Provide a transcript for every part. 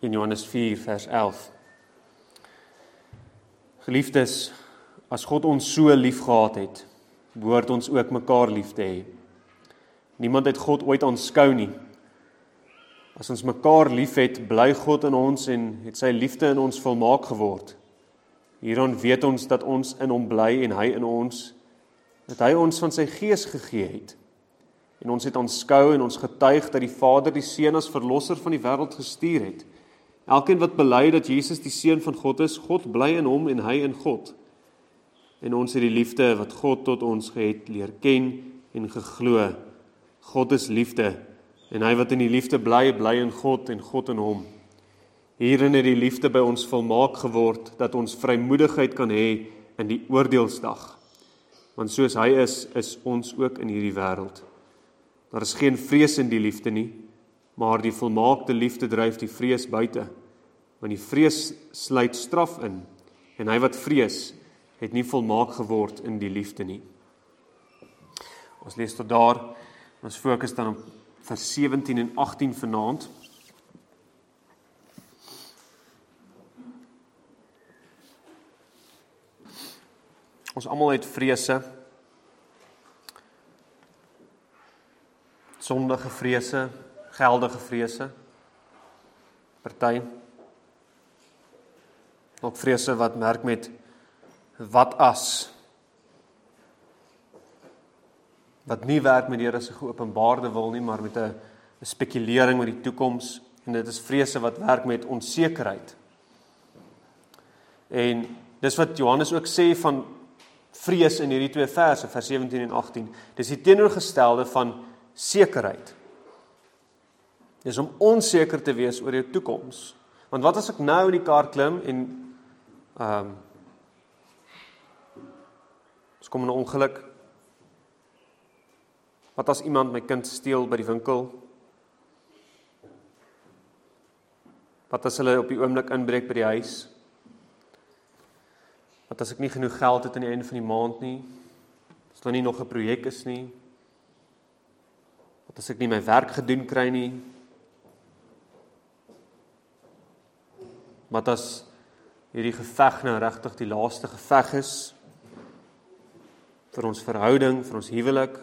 in Johannes 4 vers 11. Geliefdes, as God ons so lief gehad het, behoort ons ook mekaar lief te hê. Niemand het God ooit aanskou nie. As ons mekaar lief het, bly God in ons en het sy liefde in ons volmaak geword. Hieraan weet ons dat ons in hom bly en hy in ons, dat hy ons van sy gees gegee het. En ons het aanskou en ons getuig dat die Vader die Seun as verlosser van die wêreld gestuur het. Elkeen wat bely dat Jesus die Seun van God is, God bly in hom en hy in God. En ons het die liefde wat God tot ons het leer ken en geglo. God is liefde, en hy wat in die liefde bly, bly in God en God in hom. Hierin het die liefde by ons volmaak geword, dat ons vrymoedigheid kan hê in die oordeelsdag. Want soos hy is ons ook in hierdie wêreld. Daar is geen vrees in die liefde nie, maar die volmaakte liefde dryf die vrees buite, want die vrees sluit straf in, en hy wat vrees, het nie volmaak geword in die liefde nie. Ons lees tot daar, ons fokus dan op vers 17 en 18 vanaand. Ons almal het vrese, sondige vrese, geldige vrese, party, ook vrese wat merk met wat as, wat nie werk met die Here se geopenbaarde wil nie, maar met 'n spekulering met die toekoms, en dit is vrese wat werk met onsekerheid. En dis wat Johannes ook sê van vrees in hierdie twee verse, vers 17 en 18. Dis die teenoorgestelde van sekerheid. Dis om onseker te wees oor jou toekoms. Want wat as ek nou in die kar klim en ons kom in 'n ongeluk? Wat as iemand my kind steel by die winkel? Wat as hulle op die oomblik inbreek by die huis? Wat as ek nie genoeg geld het aan die einde van die maand nie? As daar nie nog 'n projek is nie? Wat as ek nie my werk gedoen kry nie? Wat as hierdie geveg nou regtig die laaste geveg is vir ons verhouding, vir ons huwelik?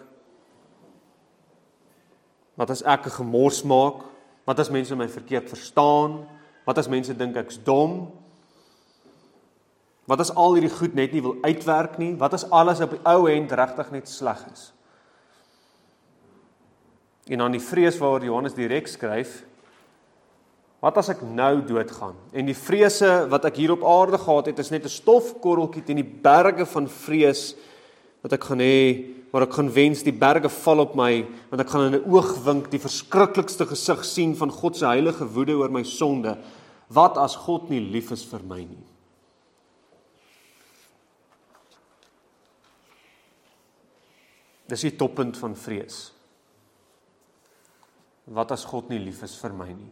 Wat as ek 'n gemors maak? Wat as mense my verkeerd verstaan? Wat as mense dink ek's dom? Wat as al hierdie goed net nie wil uitwerk nie? Wat as alles op die ou end regtig net sleg is? En dan die vrees waaroor Johannes direk skryf, wat as ek nou doodgaan? En die vrese wat ek hier op aarde gehad het, is net 'n stofkorreltjie teen die berge van vrees wat ek gaan hê, waar ek gaan wens die berge val op my, want ek gaan in 'n oogwink die verskriklikste gesig sien van God se heilige woede oor my sonde. Wat as God nie lief is vir my nie? Dis die toppunt van vrees. Wat as God nie lief is vir my nie?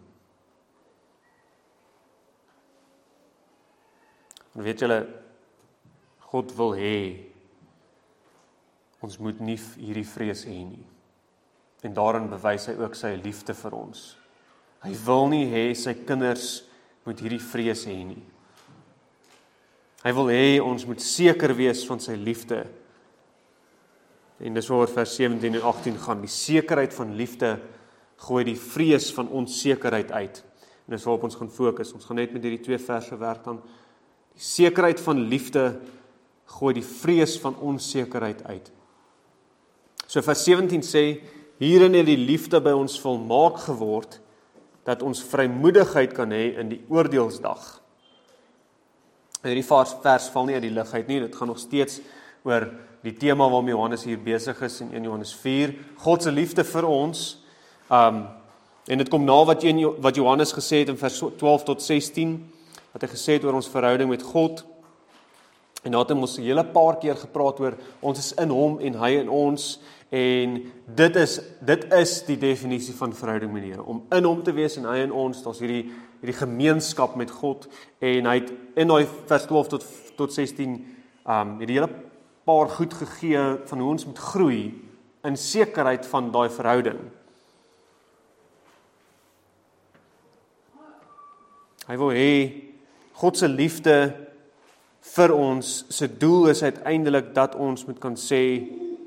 En weet julle, God wil hê ons moet nie hierdie vrees hê nie. En daarin bewys hy ook sy liefde vir ons. Hy wil nie hê sy kinders moet hierdie vrees hê nie. Hy wil hê ons moet seker wees van sy liefde. En dis waar vers 17 en 18 gaan. Die sekerheid van liefde gooi die vrees van onsekerheid uit. En dis waarop ons gaan fokus. Ons gaan net met hierdie twee verse werk dan. Die sekerheid van liefde gooi die vrees van onsekerheid uit. So vers 17 sê, hierin het die liefde by ons volmaak geword, dat ons vrymoedigheid kan hê in die oordeelsdag. Hierdie vers val nie uit die lug uit nie, dit gaan nog steeds oor die tema waarmee Johannes hier besig is in 1 Johannes 4, God se liefde vir ons, en dit kom na wat Johannes gesê het in vers 12 tot 16, wat hy gesê het oor ons verhouding met God, en daar het ons 'n hele paar keer gepraat oor, ons is in hom en hy in ons, en dit is die definisie van verhouding met die Here, om in hom te wees en hy in ons, daar's hierdie gemeenskap met God, en hy het in daai vers 12 tot 16, het die hele paar goed gegee van hoe ons moet groei in sekerheid van daai verhouding. Hy wil hê God se liefde vir ons, se doel is uiteindelik dat ons moet kan sê,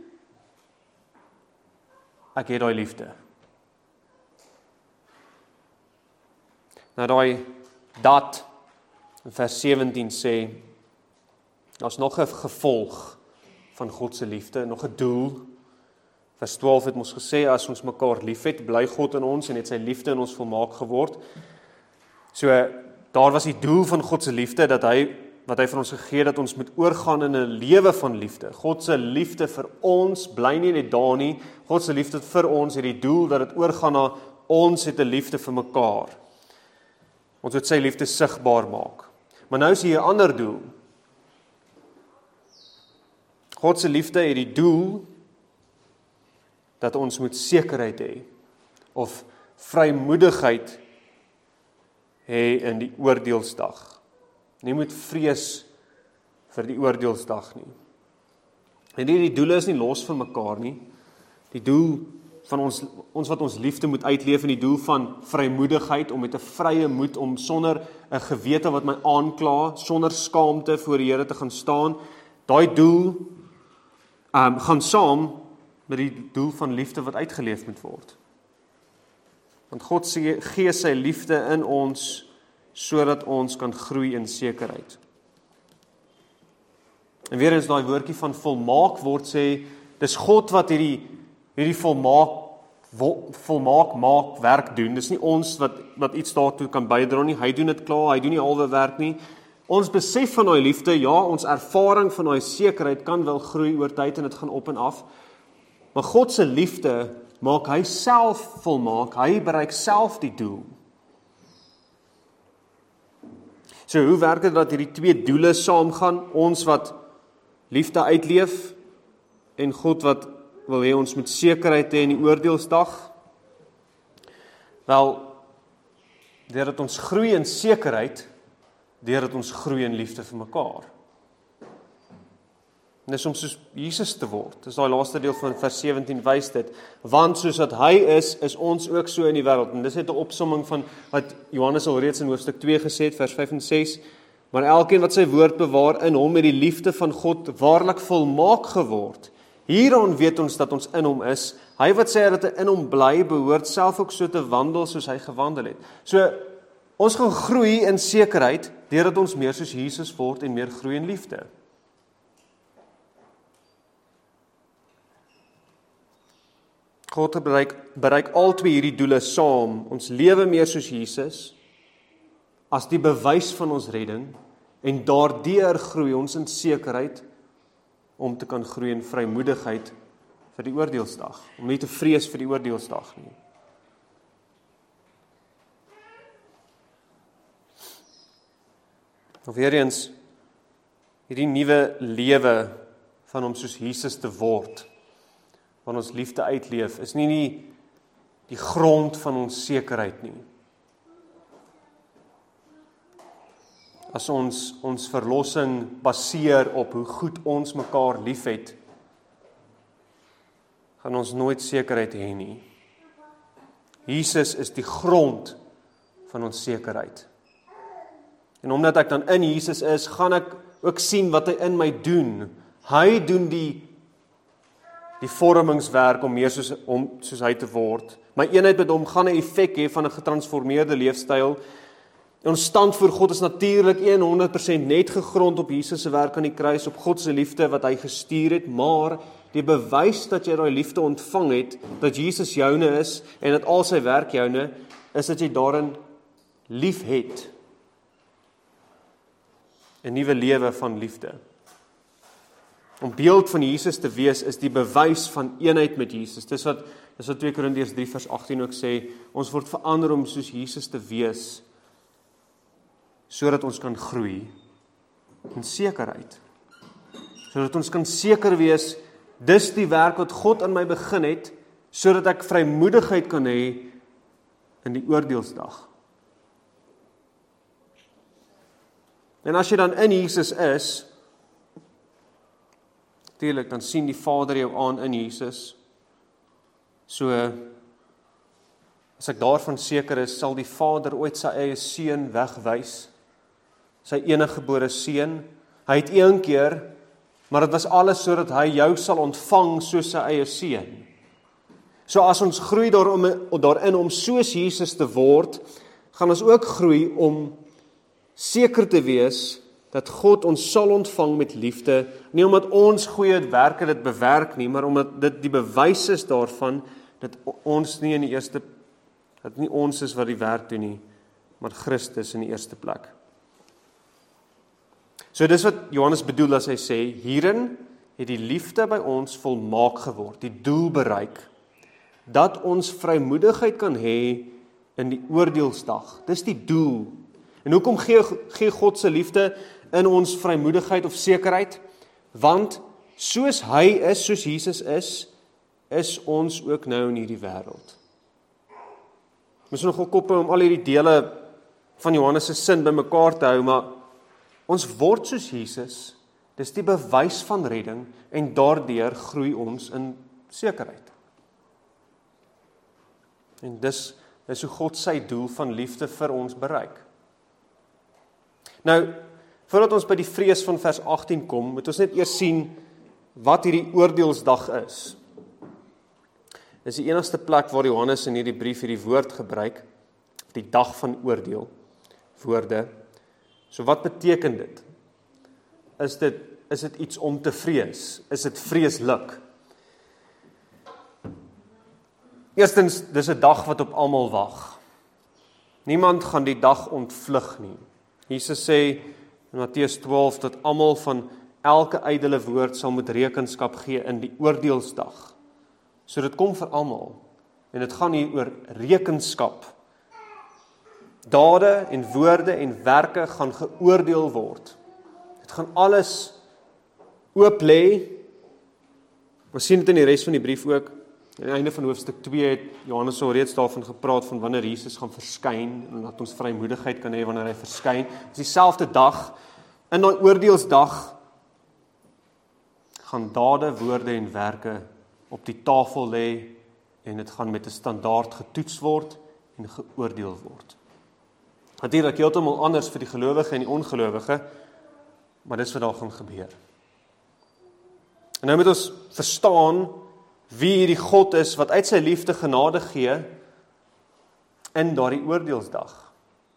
ek het daai liefde. Nou daai dat in vers 17 sê, daar's nog 'n gevolg van God se liefde, nog 'n doel. Vers 12 het ons gesê, as ons mekaar liefhet, bly God in ons en het sy liefde in ons volmaak geword. So, daar was die doel van God se liefde, wat hy vir ons gegee het, dat ons moet oorgaan in 'n lewe van liefde. God se liefde vir ons bly nie net daar nie. God se liefde vir ons het die doel dat dit oorgaan na ons het 'n liefde vir mekaar. Ons moet sy liefde sigbaar maak. Maar nou is hier 'n ander doel. God se liefde het die doel dat ons moet sekerheid hê of vrymoedigheid hê in die oordeelsdag. Nie moet vrees vir die oordeelsdag nie. En die doele is nie los van mekaar nie. Die doel van ons wat ons liefde moet uitleef in die doel van vrymoedigheid, om met 'n vrye moed, om sonder 'n gewete wat my aankla, sonder skaamte voor die Here te gaan staan. Daai doel gaan saam met die doel van liefde wat uitgeleef moet word. Want God gee sy liefde in ons sodat ons kan groei in sekerheid. En weer eens daai woordjie van volmaak word sê, dis God wat hierdie volmaak maak werk doen. Dis nie ons wat iets daartoe kan bydra nie. Hy doen dit klaar, hy doen nie halwe werk nie. Ons besef van daai liefde, ja, ons ervaring van daai sekerheid kan wel groei oor tyd en dit gaan op en af. Maar God se liefde maak hy self volmaak, hy bereik self die doel. So hoe werk dit dat hierdie twee doele saamgaan? Ons wat liefde uitleef en God wat wil hê ons moet sekerheid hê in die oordeelsdag? Wel, deurdat ons groei in sekerheid, deurdat ons groei in liefde vir mekaar. En dis om soos Jesus te word. Dis daai laaste deel van vers 17 wys dit. Want soos wat hy is ons ook so in die wêreld. En dis net 'n opsomming van wat Johannes al reeds in hoofstuk 2 gesê het, vers 5 en 6. Maar elkeen wat sy woord bewaar, in hom het die liefde van God waarlik volmaak geword. Hieraan weet ons dat ons in hom is. Hy wat sê dat hy in hom bly, behoort self ook so te wandel soos hy gewandel het. So, ons gaan groei in sekerheid, deurdat ons meer soos Jesus word en meer groei in liefde. God bereik al twee hierdie doele saam. Ons lewe meer soos Jesus, as die bewys van ons redding, en daardeur groei ons in sekerheid, om te kan groei in vrymoedigheid vir die oordeelsdag, om nie te vrees vir die oordeelsdag nie. Of weer eens, hierdie nuwe lewe van om soos Jesus te word, van ons liefde uitleef, is nie die grond van ons sekerheid nie. As ons verlossing baseer op hoe goed ons mekaar liefhet, gaan ons nooit sekerheid hê nie. Jesus is die grond van ons sekerheid. En omdat ek dan in Jesus is, gaan ek ook sien wat hy in my doen. Hy doen die vormingswerk om meer soos hy te word. My eenheid met hom gaan 'n effek hê van 'n getransformeerde leefstyl. Ons stand voor God is natuurlik 100% net gegrond op Jesus se werk aan die kruis, op God se liefde wat hy gestuur het, maar die bewys dat jy daai liefde ontvang het, dat Jesus joune is en dat al sy werk joune, is dat jy daarin lief het. 'n nuwe lewe van liefde. Om beeld van Jesus te wees is die bewys van eenheid met Jesus. Dis wat 2 Korintiërs 3 vers 18 ook sê, ons word verander om soos Jesus te wees, sodat ons kan groei in sekerheid. Sodat ons kan seker wees, dis die werk wat God in my begin het, sodat ek vrymoedigheid kan hê in die oordeelsdag. En as jy dan in Jesus is, natuurlik, dan sien die Vader jou aan in Jesus. So, As ek daarvan seker is, sal die Vader ooit sy eie seun wegwys, sy eniggebore seun. Hy het een keer, maar dit was alles sodat hy jou sal ontvang soos sy eie seun. So as ons groei daarin om soos Jesus te word, gaan ons ook groei om seker te wees dat God ons sal ontvang met liefde, nie omdat ons goeie werke dit bewerk nie, maar omdat dit die bewys is daarvan dat ons nie in die eerste, dat nie ons is wat die werk doen nie, maar Christus in die eerste plek. So dis wat Johannes bedoel as hy sê, hierin het die liefde by ons volmaak geword, die doel bereik, dat ons vrymoedigheid kan hê in die oordeelsdag. Dis die doel. En hoekom gee God se liefde in ons vrymoedigheid of sekerheid? Want soos hy is, soos Jesus is ons ook nou in hierdie wêreld. Ons moet nogal kop om al hierdie dele van Johannes se sin bymekaar te hou, maar ons word soos Jesus. Dis die bewys van redding en daardeur groei ons in sekerheid. En dis hoe God sy doel van liefde vir ons bereik. Nou, voordat ons by die vrees van vers 18 kom, moet ons net eers sien wat hierdie oordeelsdag is. Dis die enigste plek waar Johannes in hierdie brief hierdie woord gebruik, die dag van oordeel, woorde. So wat beteken dit? Is dit iets om te vrees? Is dit vreeslik? Eerstens, dis 'n dag wat op almal wag. Niemand gaan die dag ontvlug nie. Jesus sê in Matteus 12 dat almal van elke ydelle woord sal moet rekenskap gee in die oordeelsdag. So dit kom vir almal. En dit gaan hier oor rekenskap. Dade en woorde en werke gaan geoordeel word. Dit gaan alles oop lê. Ons sien dit in die res van die brief ook. Aan die einde van hoofstuk 2 het Johannes al reeds daarvan gepraat van wanneer Jesus gaan verskyn en dat ons vrymoedigheid kan hê wanneer hy verskyn. Dis dieselfde dag, in daai oordeelsdag gaan dade, woorde en werke op die tafel lê en dit gaan met 'n standaard getoets word en geoordeel word. Natuurlik heeltemal anders vir die gelowige en die ongelowige, maar dis wat daar gaan gebeur. En nou moet ons verstaan wie hierdie God is wat uit sy liefde genade gee in daardie oordeelsdag.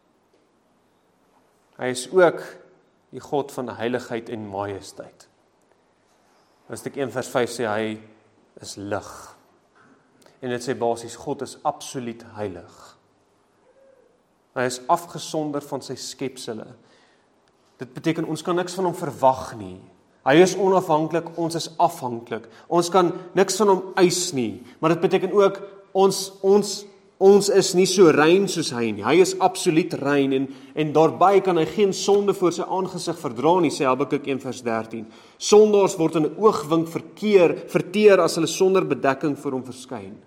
Hy is ook die God van heiligheid en majesteit. Hoofstuk 1 vers 5 sê hy is lig. En dit sê basies God is absoluut heilig. Hy is afgesonder van sy skepsele. Dit beteken ons kan niks van hom verwag nie. Hy is onafhanklik, ons is afhanklik. Ons kan niks van hom eis nie, maar dit beteken ook ons is nie so rein soos hy nie. Hy is absoluut rein en daarbey kan hy geen sonde voor sy aangesig verdra nie, sê Habakuk 1 vers 13. Sondaars word in 'n oogwink verteer as hulle sonder bedekking voor hom verskyn.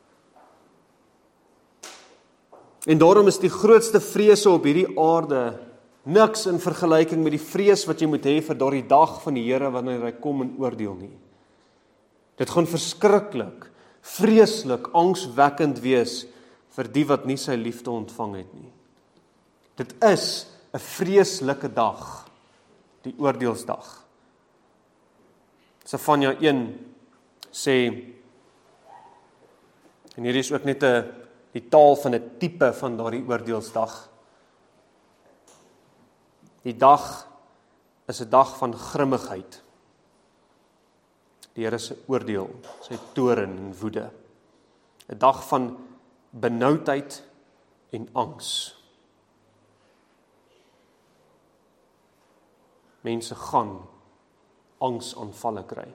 En daarom is die grootste vrese op hierdie aarde niks in vergelyking met die vrees wat jy moet hê vir daardie dag van die Here wanneer hy kom en oordeel nie. Dit gaan verskriklik, vreeslik, angswekkend wees vir die wat nie sy liefde ontvang het nie. Dit is 'n vreeslike dag, die oordeelsdag. Sefanja 1 sê, en hierdie is ook net die taal van 'n tipe van daardie oordeelsdag. Die dag is 'n dag van grimmigheid. Die Here se oordeel, sy toorn en woede. 'n Dag van benoudheid en angs. Mense gaan angsaanvalle kry.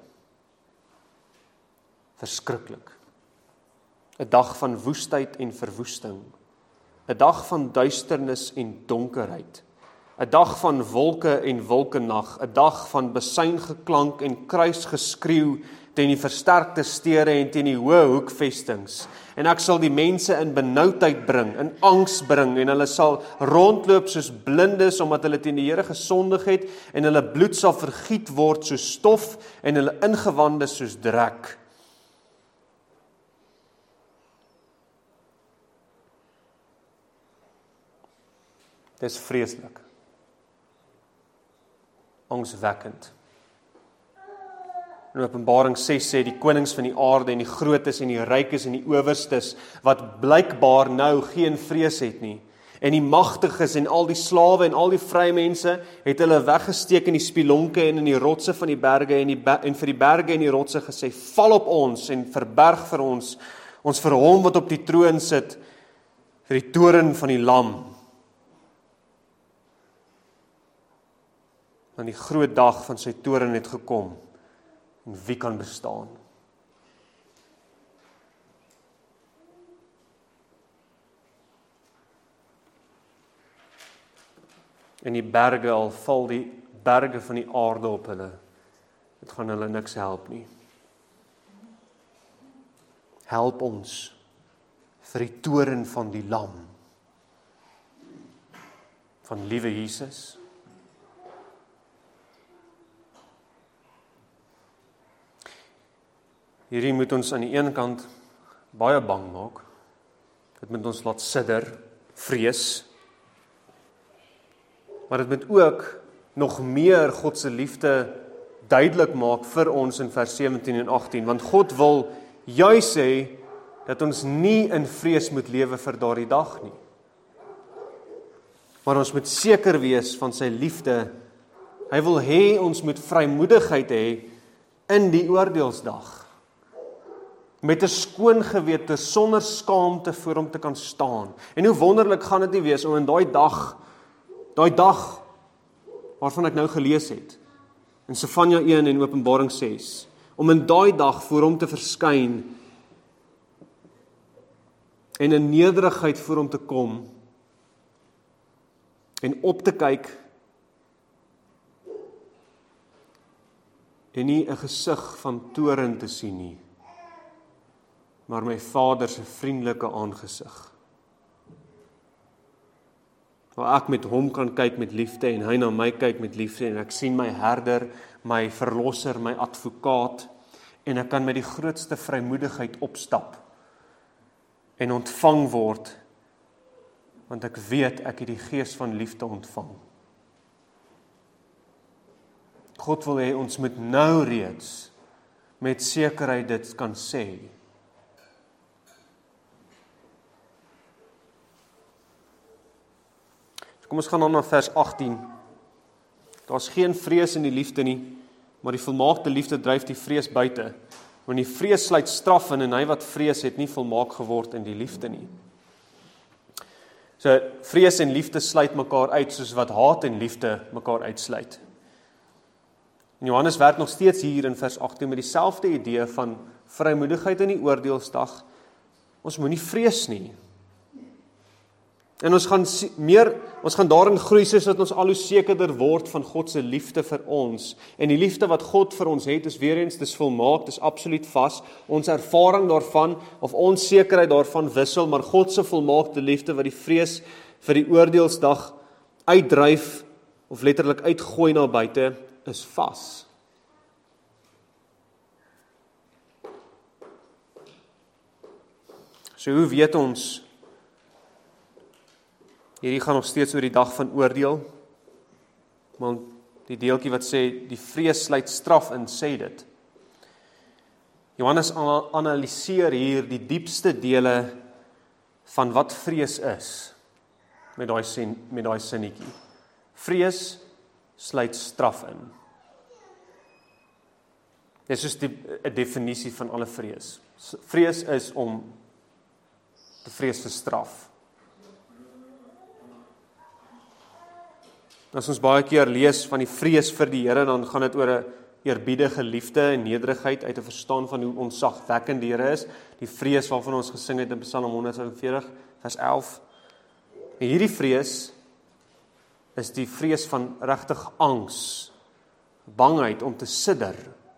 Verskriklik. 'n Dag van woestheid en verwoesting. 'n Dag van duisternis en donkerheid. 'n Dag van wolke en wolkenag, 'n dag van besuingeklank en kruisgeskreeu teen die versterkte steure en teen die hoë hoekvestings. En ek sal die mense in benoudheid bring, in angs bring, en hulle sal rondloop soos blindes, omdat hulle teen die Here gesondig het, en hulle bloed sal vergiet word soos stof, en hulle ingewande soos drek. Dis vreeslik. Angswekkend. In Openbaring 6 sê die konings van die aarde en die grootes en die rykes en die owerstes, wat blykbaar nou geen vrees het nie, en die magtiges en al die slawe en al die vrye mense, het hulle weggesteek in die spilonke en in die rotse van die berge en vir die berge en die rotse gesê, val op ons en verberg vir ons vir hom wat op die troon sit, vir die toren van die lam. Want die groot dag van sy toren het gekom, en wie kan bestaan? En die berge, al val die berge van die aarde op hulle, dit gaan hulle niks help nie. Help ons vir die toren van die lam, van liewe Jesus. Hierdie moet ons aan die een kant baie bang maak. Dit moet ons laat sidder, vrees. Maar dit moet ook nog meer God se liefde duidelik maak vir ons in vers 17 en 18. Want God wil juis sê dat ons nie in vrees moet lewe vir daardie dag nie. Maar ons moet seker wees van sy liefde. Hy wil hê ons moet vrymoedigheid hê in die oordeelsdag. Met 'n skoon gewete, sonder skaamte voor hom te kan staan. En hoe wonderlik gaan dit nie wees om in daai dag waarvan ek nou gelees het, in Sefanja 1 en Openbaring 6, om in daai dag voor hom te verskyn en in nederigheid voor hom te kom en op te kyk en nie 'n gesig van toorn te sien nie, maar my Vader se vriendelike aangesig. Waar ek met hom kan kyk met liefde en hy na my kyk met liefde en ek sien my herder, my verlosser, my advokaat en ek kan met die grootste vrymoedigheid opstap en ontvang word want ek weet ek het die gees van liefde ontvang. God wil hê ons moet nou reeds met sekerheid dit kan sê. Kom ons gaan dan na vers 18. Daar's geen vrees in die liefde nie, maar die volmaakte liefde dryf die vrees buite. Want die vrees sluit straf in en hy wat vrees het nie volmaak geword in die liefde nie. So vrees en liefde sluit mekaar uit soos wat haat en liefde mekaar uitsluit. En Johannes werk nog steeds hier in vers 18 met dieselfde idee van vrymoedigheid in die oordeelsdag. Ons moenie vrees nie. En ons gaan daarin groei soos dat ons al hoe sekerder word van God se liefde vir ons. En die liefde wat God vir ons het, is weer eens, dis volmaak, dis absoluut vas. Ons ervaring daarvan, of ons sekerheid daarvan wissel, maar God se volmaakte liefde wat die vrees vir die oordeelsdag uitdryf, of letterlik uitgooi na buite, is vas. So hoe weet ons? Hierdie gaan nog steeds oor die dag van oordeel. Want die deeltjie wat sê, die vrees sluit straf in, sê dit. Johannes analyseer hier die diepste dele van wat vrees is, met daai sinnetjie. Vrees sluit straf in. Dit is soos 'n definisie van alle vrees. Vrees is om te vrees vir straf. As ons baie keer lees van die vrees vir die Here, dan gaan dit oor 'n eerbiedige liefde en nederigheid uit 'n verstaan van hoe ontzagwekkend die Here is. Die vrees waarvan ons gesing het in Psalm 145 vers 11. En hierdie vrees is die vrees van regtig angs, bangheid om te sidder.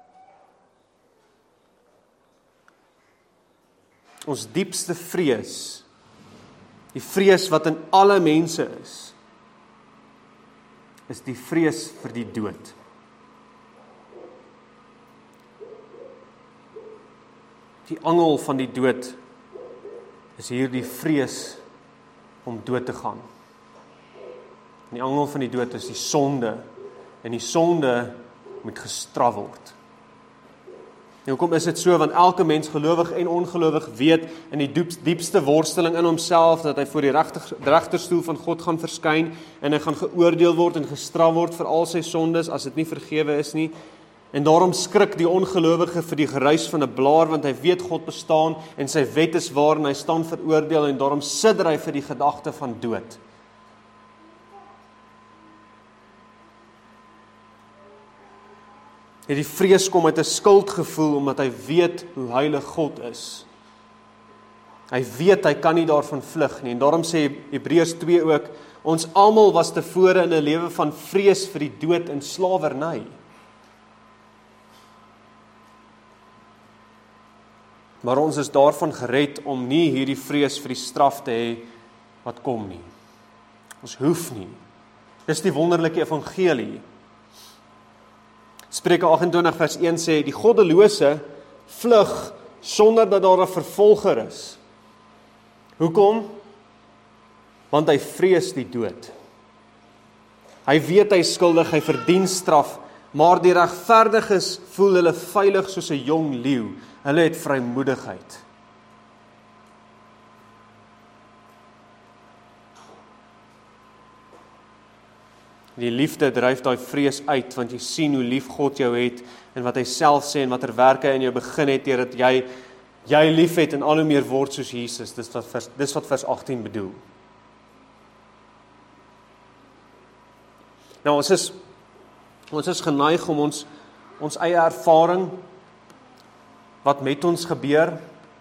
Ons diepste vrees, die vrees wat in alle mense is die vrees vir die dood. Die angel van die dood is hier die vrees om dood te gaan. En die angel van die dood is die sonde. En die sonde moet gestraf word. En hoekom is dit so? Want elke mens, gelowig en ongelowig, weet in die diepste worsteling in homself dat hy voor die regterstoel van God gaan verskyn en hy gaan geoordeel word en gestraf word vir al sy sondes as dit nie vergewe is nie. En daarom skrik die ongelowige vir die geruis van 'n blaar, want hy weet God bestaan en sy wet is waar en hy staan veroordeel en daarom sidder hy vir die gedagte van dood. Die vrees kom uit 'n skuldgevoel omdat hy weet hoe heilig God is. Hy weet hy kan nie daarvan vlug nie en daarom sê Hebreërs 2 ook, ons almal was tevore in 'n lewe van vrees vir die dood en slawerny. Maar ons is daarvan gered om nie hierdie vrees vir die straf te hê wat kom nie. Ons hoef nie. Dis die wonderlike evangelie. Spreuke 28 vers 1 sê, die goddelose vlug sonder dat daar 'n vervolger is. Hoekom? Want hy vrees die dood. Hy weet hy is skuldig, hy verdien straf, maar die regverdiges voel hulle veilig soos 'n jong leeu. Hulle het vrymoedigheid. Die liefde dryf daai vrees uit, want jy sien hoe lief God jou het, en wat hy self sê, en watter werke in jou begin het, dat jy lief het, en al hoe meer word soos Jesus. Dis wat vers 18 bedoel. Nou, ons is geneig om ons eie ervaring, wat met ons gebeur,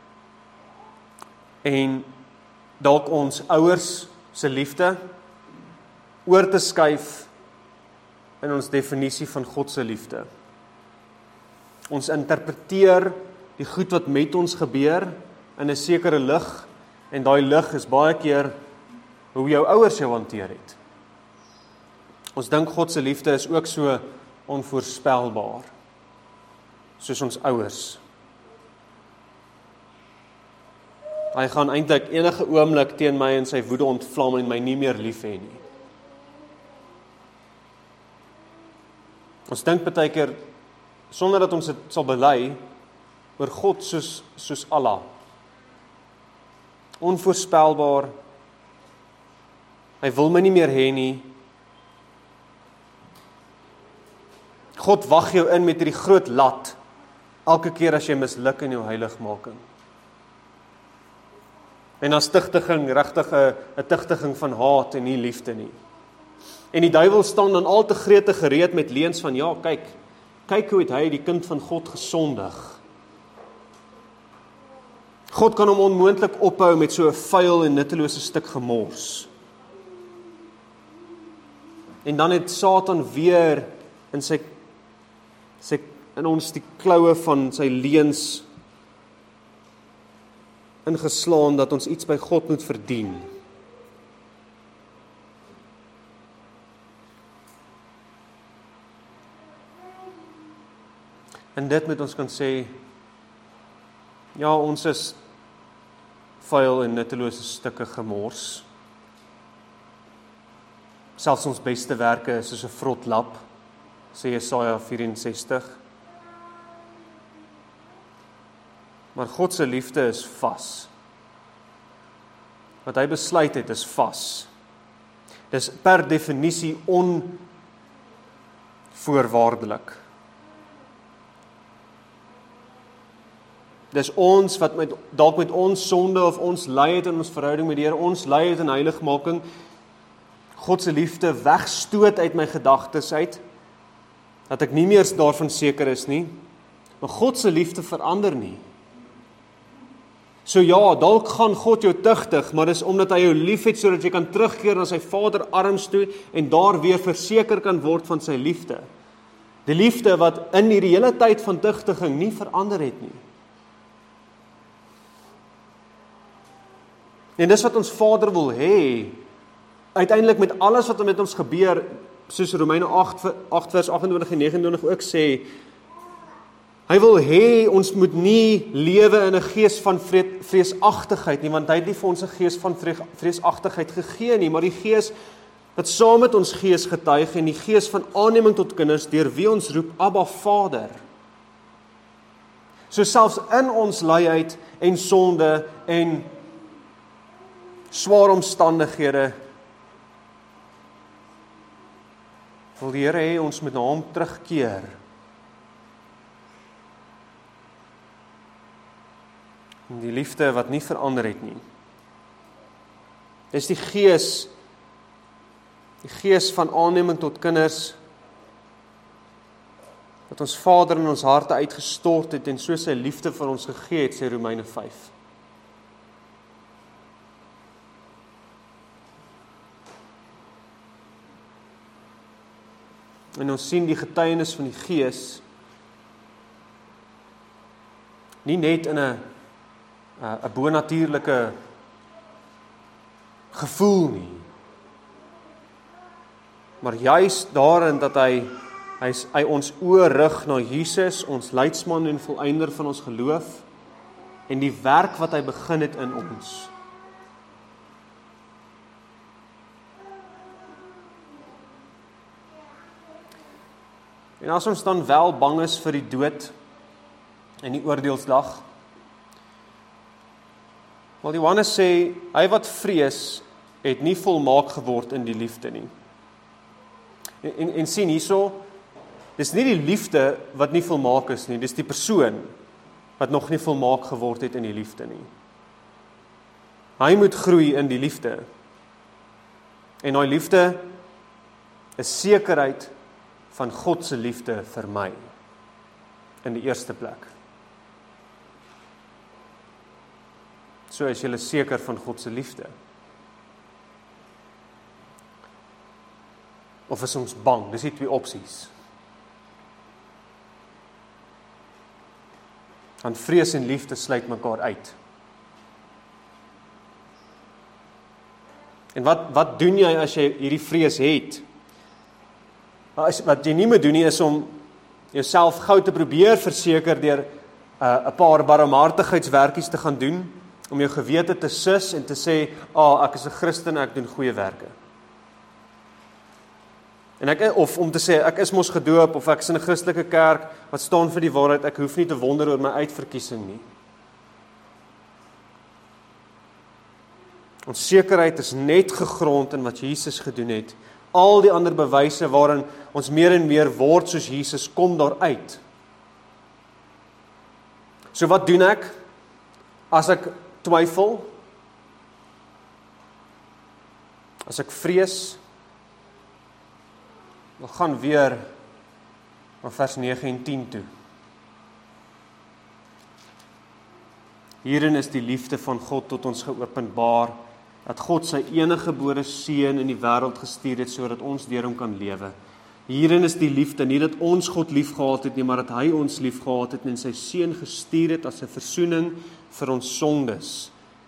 en dalk ons ouers se liefde, oor te skuif in ons definisie van God se liefde. Ons interpreteer die goed wat met ons gebeur in 'n sekere lig, en daai lig is baie keer hoe jou ouers jou hanteer het. Ons dink God se liefde is ook so onvoorspelbaar, soos ons ouers. Hy gaan eintlik enige oomblik teen my in sy woede ontvlam en my nie meer lief hê nie. Ons dink baie keer, sonder dat ons dit sal bely, oor God soos Allah. Onvoorspelbaar. Hy wil my nie meer hê nie. God wag jou in met hierdie groot lat, elke keer as jy misluk in jou heiligmaking. En as tigtiging, regtig 'n tigtiging van haat en nie liefde nie. En die duiwel staan dan al te gretig gereed met leuns van, ja, kyk hoe het hy die kind van God gesondig. God kan hom onmoontlik ophou met so 'n vuil en nuttelose stuk gemors. En dan het Satan weer in ons die kloue van sy leuns ingeslaan dat ons iets by God moet verdien. En dit moet ons kan sê, ja, ons is vuil en nuttelose stukke gemors. Selfs ons beste werke is soos 'n vrot lap, sê Jesaja 64. Maar God se liefde is vas. Wat hy besluit het is vas. Dis per definisie onvoorwaardelik. Dis ons wat dalk met ons sonde of ons lydheid in ons verhouding met die Here, ons lydheid en heiligmaking, God se liefde wegstoot uit my gedagtes uit, dat ek nie meer daarvan seker is nie, maar God se liefde verander nie. So ja, dalk gaan God jou tugtig, maar dis omdat hy jou liefhet sodat jy kan terugkeer na sy Vader arms toe en daar weer verseker kan word van sy liefde. Die liefde wat in hierdie hele tyd van tugtiging nie verander het nie. En dis wat ons Vader wil hê, uiteindelik met alles wat met ons gebeur, soos Romeine 8 vers 28 en 29 ook sê, hy wil hê ons moet nie lewe in 'n gees van vreesagtigheid nie, want hy het nie vir ons 'n gees van vreesagtigheid gegee nie, maar die gees wat saam met ons gees getuig en die gees van aanneming tot kinders deur wie ons roep Abba Vader. So selfs in ons luiheid en sonde en swaar omstandighede wil die Here hê ons moet na hom terugkeer. En die liefde wat nie verander het nie. Dis die gees van aanneming tot kinders, wat ons Vader in ons harte uitgestort het en so sy liefde vir ons gegee het, sê Romeine 5. En ons sien die getuienis van die Gees nie net in 'n bonatuurlike gevoel nie, maar juis daarin dat hy ons oë rig na Jesus, ons leidsman en voleinder van ons geloof, en die werk wat hy begin het in ons. En as ons dan wel bang is vir die dood en die oordeelsdag, want Johannes sê, hy wat vrees, het nie volmaak geword in die liefde nie. En sien hierso, dis nie die liefde wat nie volmaak is nie, dis die persoon wat nog nie volmaak geword het in die liefde nie. Hy moet groei in die liefde. En daai liefde is sekerheid van God se liefde vir my in die eerste plek. So is jy seker van God se liefde. Of is ons bang? Dis die twee opsies. Want vrees en liefde sluit mekaar uit. En wat doen jy as jy hierdie vrees het? Wat jy nie moet doen nie is om jouself gou te probeer verseker deur 'n paar barmhartigheidswerkies te gaan doen, om jou gewete te sus en te sê, ek is 'n Christen, ek doen goeie werke. Of om te sê, ek is mos gedoop, of ek is in 'n Christelike kerk, wat staan vir die waarheid, ek hoef nie te wonder oor my uitverkiesing nie. Ons sekerheid is net gegrond in wat Jesus gedoen het. Al die ander bewyse waarin ons meer en meer word soos Jesus, kom daaruit. So wat doen ek as ek twyfel? As ek vrees? We gaan weer na vers 9 en 10 toe. Hierin is die liefde van God tot ons geopenbaar, dat God sy eniggebore seun in die wêreld gestuur het, sodat ons deur hom kan lewe. Hierin is die liefde, nie dat ons God lief gehad het nie, maar dat hy ons lief gehad het en sy seun gestuur het as 'n versoening vir ons sondes.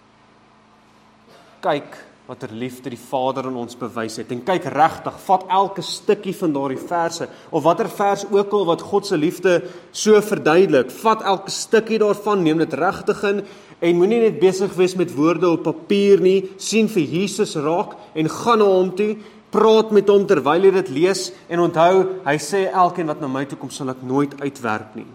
Kyk watter liefde die Vader aan ons bewys het, en kyk regtig, vat elke stukkie van daardie verse, of watter vers ook al wat God se liefde so verduidelik, vat elke stukkie daarvan, neem dit regtig in, en moenie net besig wees met woorde op papier nie, sien vir Jesus raak, en gaan na hom toe, praat met hom terwyl jy dit lees, en onthou, hy sê elkeen wat na my toe kom, sal ek nooit uitwerp nie.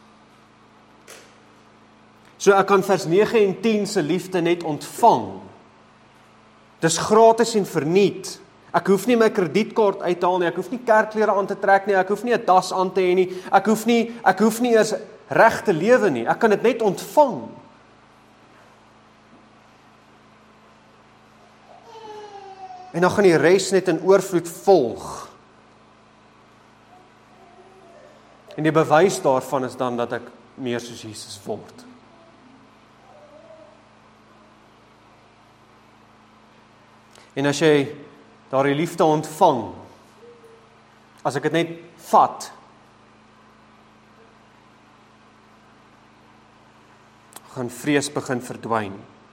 So ek kan vers 9 en 10 se liefde net ontvang. Dis gratis en verniet. Ek hoef nie my kredietkaart uit te haal nie, ek hoef nie kerkklere aan te trek nie, ek hoef nie 'n tas aan te hê nie, ek hoef nie eers reg te lewe nie, ek kan dit net ontvang. En dan gaan die res net in oorvloed volg. En die bewys daarvan is dan dat ek meer soos Jesus word. En as jy daardie liefde ontvang, as ek dit net vat, gaan vrees begin verdwyn,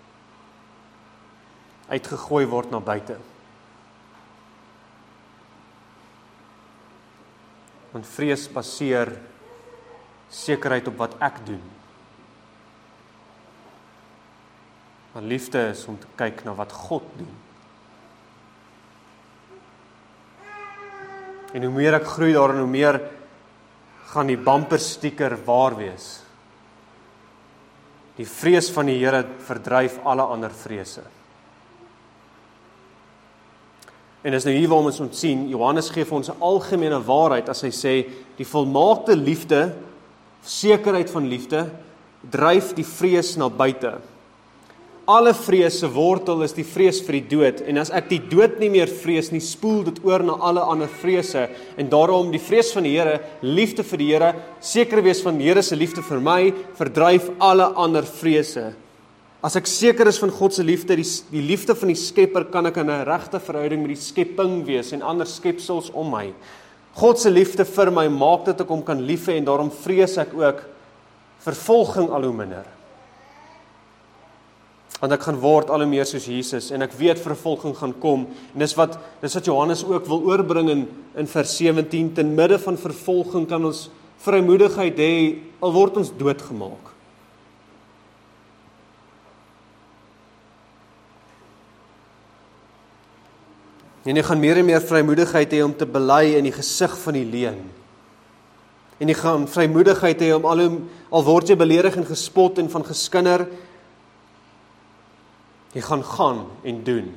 uitgegooi word na buite. Want vrees baseer sekerheid op wat ek doen. Maar liefde is om te kyk na wat God doen. En hoe meer ek groei daarin, hoe meer gaan die bumper sticker waar wees. Die vrees van die Here verdryf alle ander vrese. En dis nou hier waar ons moet sien, Johannes gee vir ons 'n algemene waarheid as hy sê, die volmaakte liefde, sekerheid van liefde, dryf die vrees na buite. Alle vrees se wortel is die vrees vir die dood, en as ek die dood nie meer vrees nie, spoel dit oor na alle ander vrese, en daarom die vrees van die Here, liefde vir die Here, seker wees van die Here se liefde vir my, verdryf alle ander vrese. As ek seker is van God se liefde, die liefde van die Skepper, kan ek in 'n regte verhouding met die skepping wees en ander skepsels om my. God se liefde vir my maak dat ek hom kan lief hê, en daarom vrees ek ook vervolging al hoe minder. Want ek gaan word al hoe meer soos Jesus, en ek weet vervolging gaan kom, en dis wat Johannes ook wil oorbring in vers 17, ten midde van vervolging kan ons vrymoedigheid hê, al word ons doodgemaak. En jy gaan meer en meer vrymoedigheid hê om te bely in die gesig van die leuen. En jy gaan vrymoedigheid hê om al word jy beledig en gespot en van geskinder, jy gaan en doen.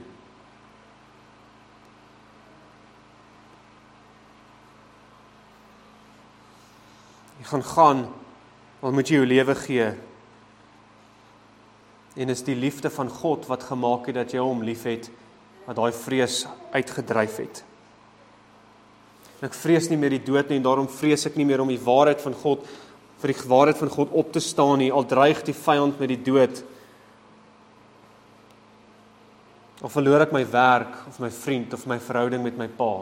Jy gaan, al moet jy jou lewe gee. En is die liefde van God wat gemaak het dat jy hom liefhet, wat daai vrees uitgedryf het. En ek vrees nie meer die dood nie, en daarom vrees ek nie meer om die waarheid van God, vir die waarheid van God op te staan nie, al dreig die vyand met die dood. Of verloor ek my werk, of my vriend, of my verhouding met my pa.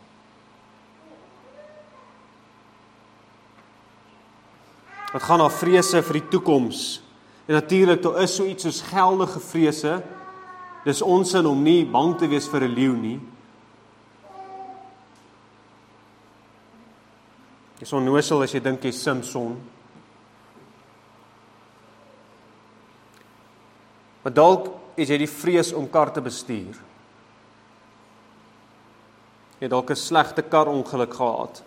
Het gaan na vrese vir die toekoms. En natuurlik, daar is so iets soos geldige vrese. Dis onsin om nie bang te wees vir 'n leeu nie. Jy is onnosel as jy dink jy's Samson. Maar dalk is jy die vrees om kar te bestuur. Jy het dalk 'n slegte karongeluk gehad.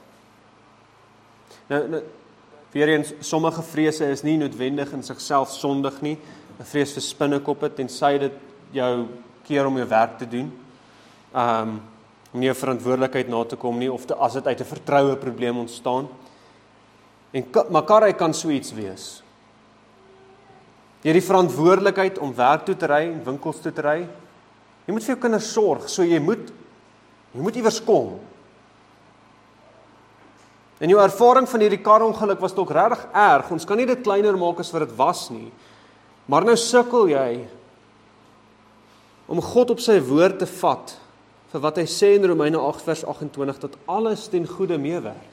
Nou, weer eens, sommige vrese is nie noodwendig in sigself sondig nie. 'n Vrees vir spinnekoppe, tensy dit jou keer om jou werk te doen. Om nie 'n verantwoordelikheid na te kom nie, of as dit uit 'n vertroue probleem ontstaan. Maar karry kan so iets wees. Jy het die verantwoordelikheid om werk toe te ry en winkels toe te ry. Jy moet vir jou kinders sorg, so jy moet iewers kom. En jou ervaring van hierdie karongeluk was dalk regtig erg. Ons kan nie dit kleiner maak as wat dit was nie. Maar nou sukkel jy om God op sy woord te vat, vir wat hy sê in Romeine 8 vers 28, dat alles ten goeie meewerk.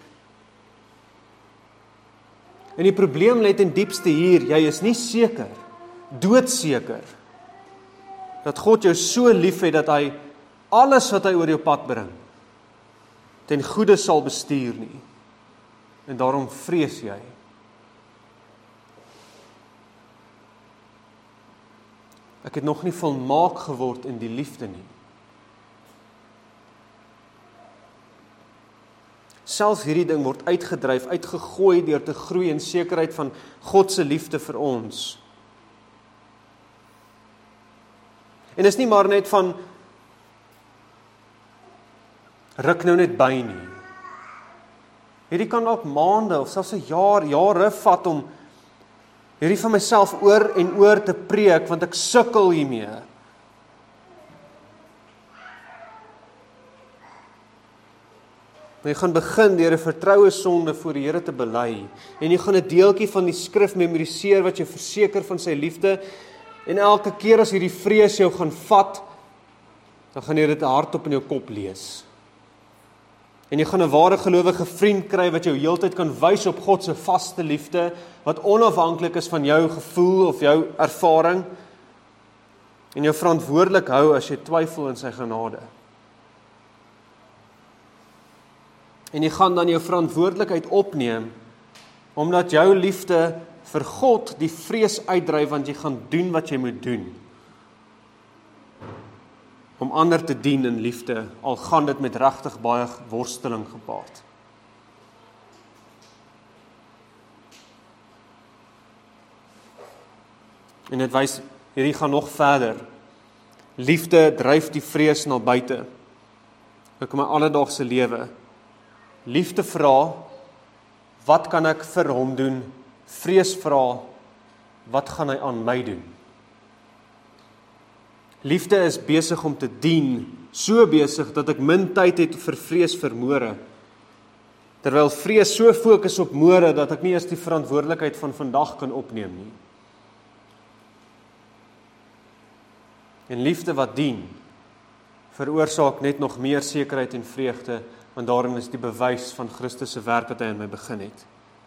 En die probleem lê ten diepste hier, jy is nie seker, doodseker, dat God jou so lief het, dat hy alles wat hy oor jou pad bring, ten goeie sal bestuur nie. En daarom vrees jy. Ek het nog nie volmaak geword in die liefde nie. Selfs hierdie ding word uitgedryf, uitgegooi deur te groei in sekerheid van God se liefde vir ons. En is nie maar net van ruk nou net by nie. Hierdie kan dalk maande of selfs 'n jare vat om hierdie van myself oor en oor te preek, want ek sukkel hiermee. Jy gaan begin deur 'n vertroue sonde voor die Here te bely, en jy gaan 'n deeltjie van die skrif memoriseer wat jou verseker van sy liefde, en elke keer as hierdie vrees jou gaan vat, dan gaan jy dit hardop in jou kop lees. En jy gaan 'n ware gelowige vriend kry wat jou heeltyd kan wys op God se vaste liefde, wat onafhanklik is van jou gevoel of jou ervaring, en jou verantwoordelik hou as jy twyfel in sy genade. En jy gaan dan jou verantwoordelikheid opneem, omdat jou liefde vir God die vrees uitdryf, want jy gaan doen wat jy moet doen. om ander te dien in liefde, al gaan dit met regtig baie worsteling gepaard. En dit wys, hierdie gaan nog verder. Liefde dryf die vrees na buite. Ook in my alledaagse lewe. Liefde vra, wat kan ek vir hom doen? Vrees vra, wat gaan hy aan my doen? Liefde is besig om te dien, so besig dat ek min tyd het vir vrees vir môre. Terwyl vrees so fokus op môre dat ek nie eens die verantwoordelikheid van vandag kan opneem nie. En liefde wat dien, veroorsaak net nog meer sekerheid en vreugde, want daarin is die bewys van Christus se werk wat hy in my begin het.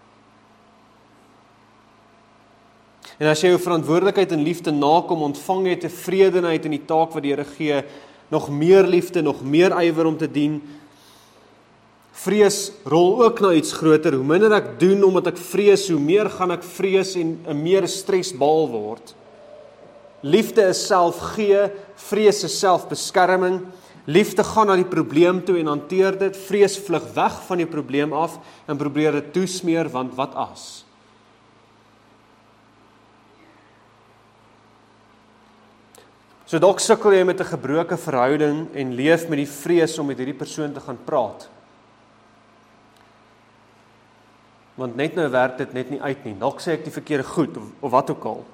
En as jy jou verantwoordelikheid in liefde nakom, ontvang jy tevredenheid in die taak wat die Here gee, nog meer liefde, nog meer ywer om te dien. Vrees rol ook na iets groter. Hoe minder ek doen omdat ek vrees, hoe meer gaan ek vrees en 'n meer stresbal word. Liefde is self gee, vrees is selfbeskerming. Liefde gaan na die probleem toe en hanteer dit. Vrees vlug weg van die probleem af en probeer dit toesmeer, want wat as? So dalk sukkel jy met 'n gebroke verhouding en leef met die vrees om met hierdie persoon te gaan praat. Want net nou werk dit net nie uit nie. Dalk sê ek die verkeerde goed of wat ook al.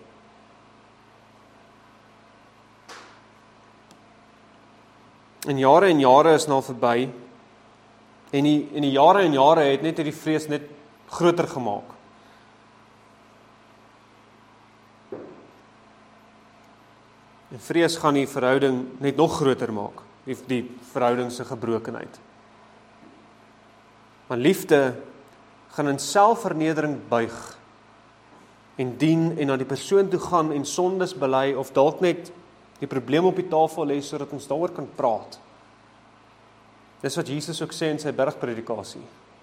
En jare is nou verby. En die jare en jare het net hierdie vrees net groter gemaak. En vrees gaan die verhouding net nog groter maak, die verhouding se gebrokenheid. Maar liefde gaan in selfvernedering buig en dien en na die persoon toe gaan en sondes bely of dalk net die probleem op die tafel lê sodat ons daaroor kan praat. Dis wat Jesus ook sê in sy bergpredikasie.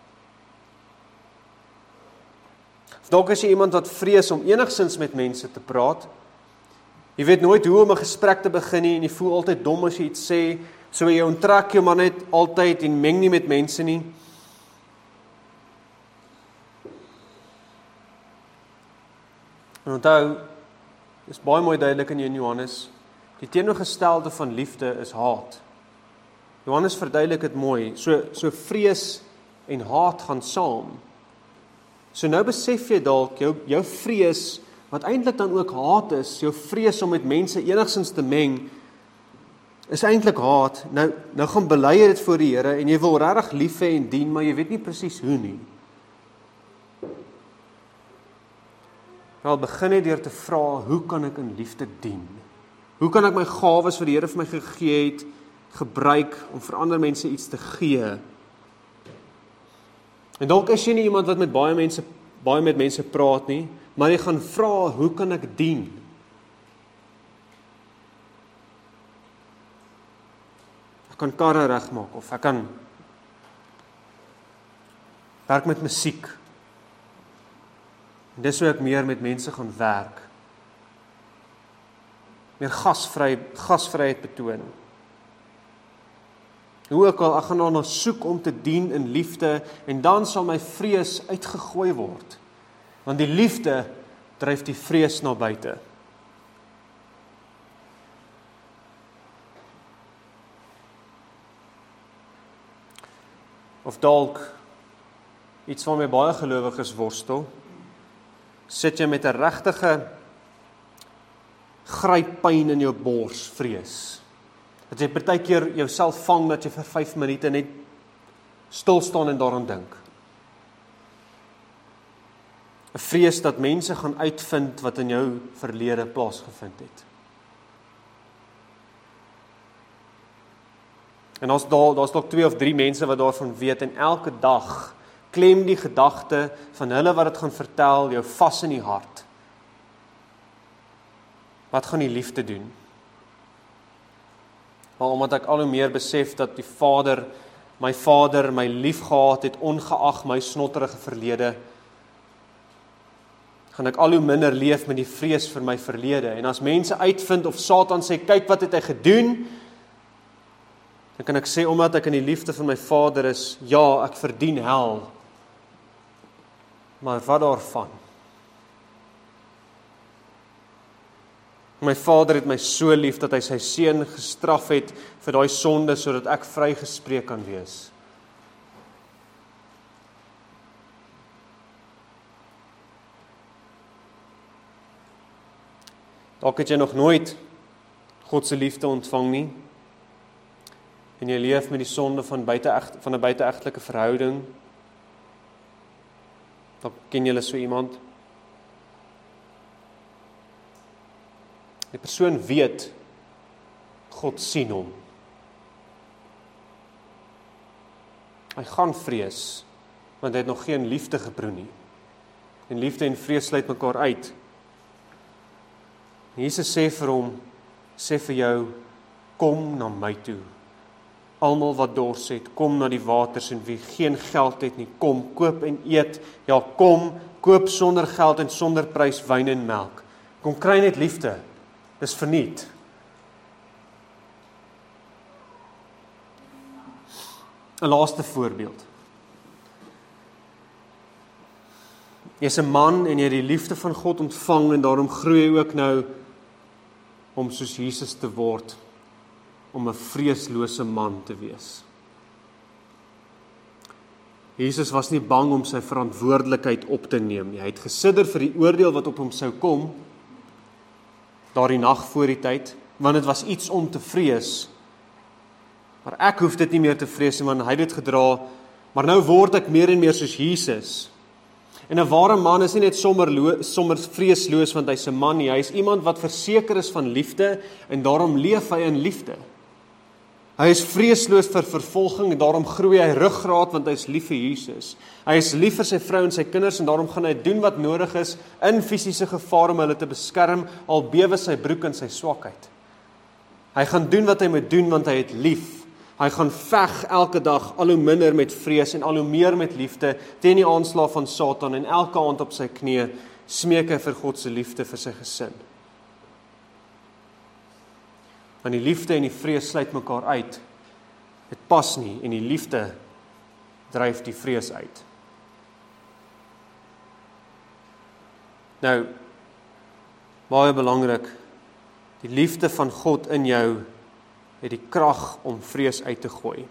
Of dalk is jy iemand wat vrees om enigsins met mense te praat. Jy weet nooit hoe om 'n gesprek te begin nie en jy voel altyd dom as jy iets sê, so jy onttrek jou maar net altyd en meng nie met mense nie. En onthou, dis baie mooi duidelik in 1 Johannes, die teenoorgestelde van liefde is haat. Johannes verduidelik dit mooi, so vrees en haat gaan saam. So nou besef jy dalk, jou vrees, wat eintlik dan ook haat is, jou vrees om met mense enigsins te meng, is eintlik haat. Nou gaan bely jy dit voor die Here, en jy wil regtig lief hê en dien, maar jy weet nie presies hoe nie. Wel, begin jy deur te vra, hoe kan ek in liefde dien? Hoe kan ek my gawes wat die Here vir my gegee het, gebruik om vir ander mense iets te gee? En dalk is jy nie iemand wat met baie met mense praat nie, maar jy gaan vra, hoe kan ek dien? Ek kan karre regmaak, of ek kan werk met musiek. En dis hoe ek meer met mense gaan werk. Meer gasvryheid betoon. Hoe ook al, ek gaan daarna soek om te dien in liefde, en dan sal my vrees uitgegooi word. Want die liefde dryf die vrees na buite. Of dalk iets waarmee baie gelowiges worstel, sit jy met 'n regtige gryppyn in jou bors, vrees. Dat jy partykeer jouself vang dat jy vir 5 minute net stil staan en daaraan dink. 'n Vrees dat mense gaan uitvind wat in jou verlede plaasgevind het. En daar's dalk 2 of 3 mense wat daarvan weet, en elke dag klem die gedagte van hulle wat dit gaan vertel jou vas in die hart. Wat gaan die liefde doen? Maar omdat ek al hoe meer besef dat die Vader my lief gehad het, ongeag my snotterige verlede, gaan ek al hoe minder leef met die vrees vir my verlede. En as mense uitvind of Satan sê, kyk wat het hy gedoen, dan kan ek sê, omdat ek in die liefde van my Vader is, ja, ek verdien hel. Maar wat daarvan? My Vader het my so lief, dat hy sy seun gestraf het vir daai sonde, sodat ek vrygespreek kan wees. Dalk het jy nog nooit God se liefde ontvang nie, en jy leef met die sonde van 'n buiteegtelike verhouding. Dalk ken jy so iemand. Die persoon weet, God sien hom. Hy gaan vrees, want hy het nog geen liefde geproe nie. En liefde en vrees sluit mekaar uit. Jesus sê vir hom, sê vir jou, kom na my toe. Almal wat dors het, kom na die waters, en wie geen geld het nie, kom, koop en eet. Ja, kom, koop sonder geld en sonder prys wyn en melk. Kom kry net liefde. Dis verniet. Een laaste voorbeeld. Jy is 'n man en jy het die liefde van God ontvang, en daarom groei jy ook nou om soos Jesus te word, om 'n vreeslose man te wees. Jesus was nie bang om sy verantwoordelikheid op te neem nie. Hy het gesidder vir die oordeel wat op hom sou kom, daardie nag voor die tyd, want dit was iets om te vrees. Maar ek hoef dit nie meer te vrees nie, want hy het dit gedra, maar nou word ek meer en meer soos Jesus. En 'n ware man is nie net sommer vreesloos, want hy's 'n man nie, hy is iemand wat verseker is van liefde, en daarom leef hy in liefde. Hy is vreesloos vir vervolging, en daarom groei hy ruggraat, want hy is lief vir Jesus. Hy is lief vir sy vrou en sy kinders, en daarom gaan hy doen wat nodig is, in fisiese gevaar om hulle te beskerm, al bewe sy broek in sy swakheid. Hy gaan doen wat hy moet doen, want hy het lief. Hy gaan veg elke dag, al hoe minder met vrees, en al hoe meer met liefde, teen die aanslag van Satan, en elke aand op sy knie, smeek hy vir God se liefde vir sy gesin. Want die liefde en die vrees sluit mekaar uit. Dit pas nie, en die liefde dryf die vrees uit. Nou, baie belangrik, die liefde van God in jou het die krag om vrees uit te gooi.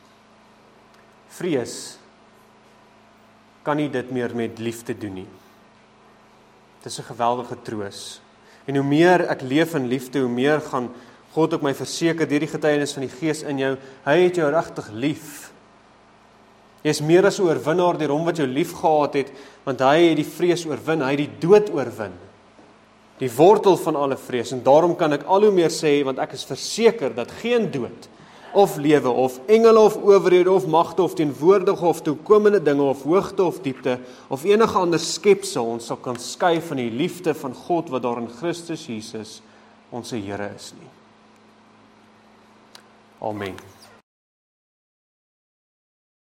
Vrees kan nie dit meer met liefde doen nie. Dit is 'n geweldige troos. En hoe meer ek leef in liefde, hoe meer gaan God ook my verseker deur die getuienis van die Gees in jou, hy het jou regtig lief. Jy is meer as 'n oorwinnaar deur hom wat jou lief gehad het, want hy het die vrees oorwin, hy het die dood oorwin. Die wortel van alle vrees, en daarom kan ek al hoe meer sê, want ek is verseker dat geen dood, of lewe, of engele, of owerhede, of magte, of teenwoordige, of toekomende dinge, of hoogte, of diepte, of enige ander skepsel ons sal kan skei van die liefde van God, wat daar in Christus Jesus, ons Here is nie. Amen.